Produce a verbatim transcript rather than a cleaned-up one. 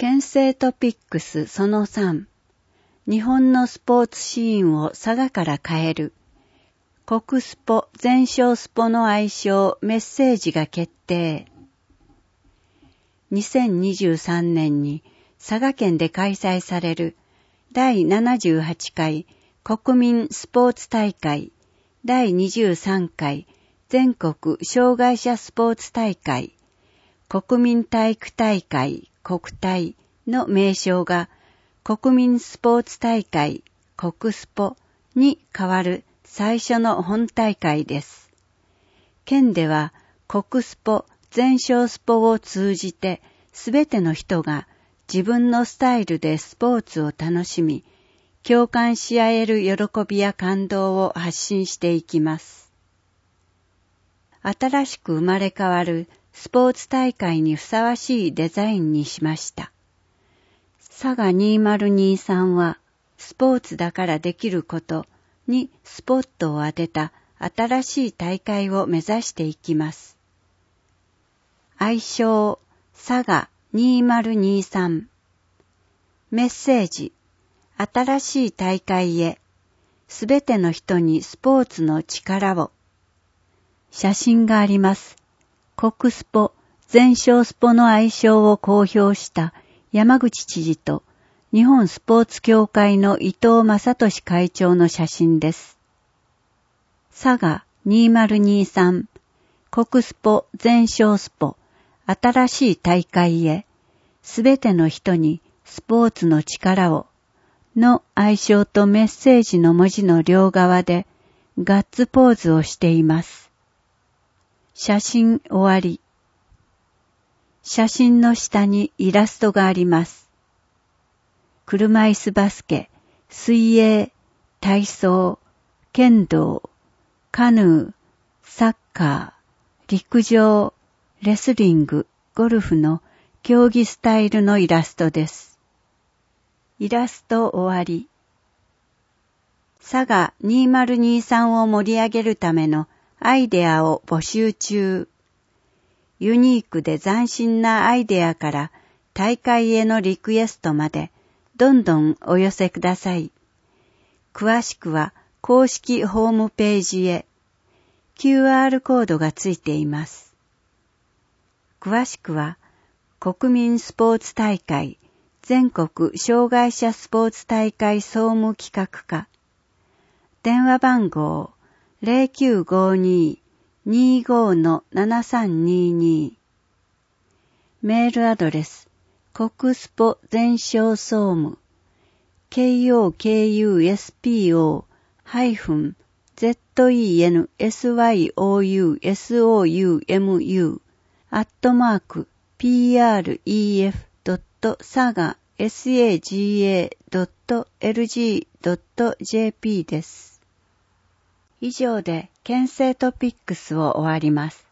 県政トピックスそのさん、日本のスポーツシーンを佐賀から変える。国スポ、全勝スポの愛称、メッセージが決定。にせんにじゅうさんねんに佐賀県で開催されるだいななじゅうはちかい国民スポーツ大会、だいにじゅうさんかい全国障害者スポーツ大会、国民体育大会国体の名称が国民スポーツ大会国スポに変わる最初の本大会です。県では国スポ、全勝スポを通じてすべての人が自分のスタイルでスポーツを楽しみ、共感し合える喜びや感動を発信していきます。新しく生まれ変わるスポーツ大会にふさわしいデザインにしました。佐賀にせんにじゅうさんはスポーツだからできることにスポットを当てた新しい大会を目指していきます。愛称佐賀にせんにじゅうさん、メッセージ、新しい大会へ、すべての人にスポーツの力を。写真があります。国スポ、全勝スポの愛称を公表した山口知事と日本スポーツ協会の伊藤正俊会長の写真です。佐賀にせんにじゅうさん、国スポ全勝スポ、新しい大会へ、すべての人にスポーツの力をの愛称とメッセージの文字の両側でガッツポーズをしています。写真終わり。写真の下にイラストがあります。車椅子バスケ、水泳、体操、剣道、カヌー、サッカー、陸上、レスリング、ゴルフの競技スタイルのイラストです。イラスト終わり。佐賀にせんにじゅうさんを盛り上げるためのアイデアを募集中。ユニークで斬新なアイデアから大会へのリクエストまでどんどんお寄せください。詳しくは公式ホームページへ キューアール コードがついています。詳しくは国民スポーツ大会全国障害者スポーツ大会総務企画課、電話番号 ゼロきゅうごに にーご のななさんにーにー、メールアドレス国スポ全勝総務 ケーオーケーユーエスピーオー ハイフン ゼットイーエヌエスワイオーユーエスオーユーエムユー アットマーク ピーアールイーエフ ドット サガ サガ ドット エルジー ドット ジェーピー です。以上で県政トピックスを終わります。